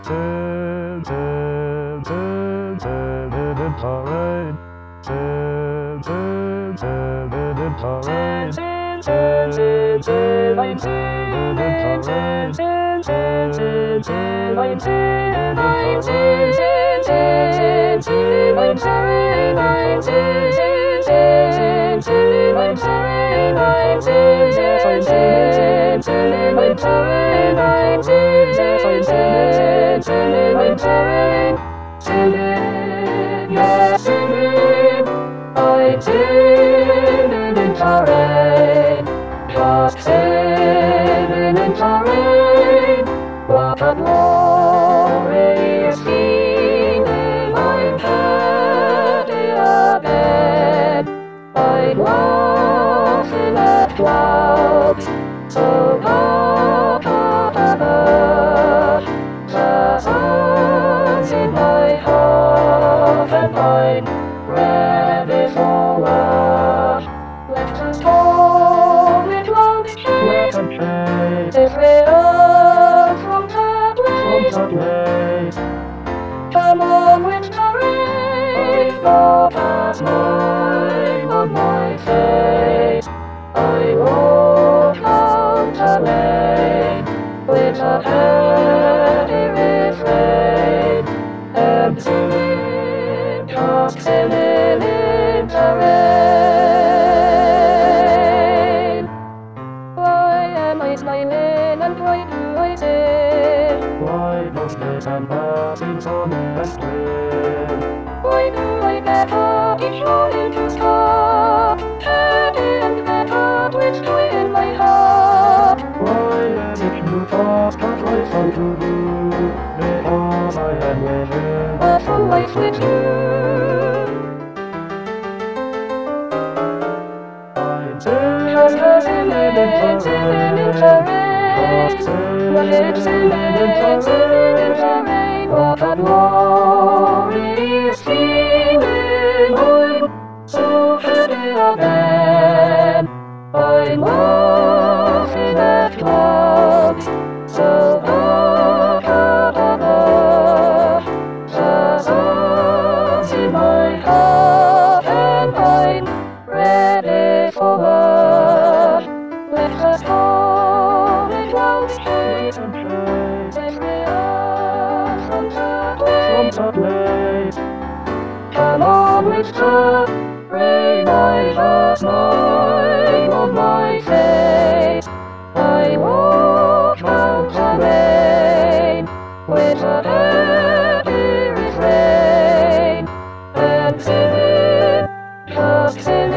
Tin, tin, tin, tin, in parade. Tin, tin, tin, in parade. Tin, tin, tin, tin, in parade. Tin, tin, tin, tin, in parade. Tin, tin, tin, in parade. Tin, tin, tin, in parade. Tin, tin, tin, in parade. Singing, yeah, singing, I'm singing in parade, just singing in parade. What a glorious feeling! I'm happy again. I'm laughing at clouds, so up above. The sun's in my heart and I'm ready for love. Let us hold it long, let them chase it from that place. Come on with the rain, drop a smile on my face. I walk down the lane with a happy refrain, and singing, just singing in the rain. Why am I smiling and why do I sing? Why no stress and passing sun and spring? Why do I get up each morning to start? Happy and better with joy in my heart. Why is it too fast that I want to do? Because I am living a full life with you. I'm singing in the rain, what a glorious feeling! I'm so happy again. I'm laughing at clouds, so up above. The sun's in my heart and I'm ready for love. Let us hold it round, chase and chase every hour from the place. Come on with the rain, I have a smile on my face. I walk down the lane with a happy refrain, and singing, just singing.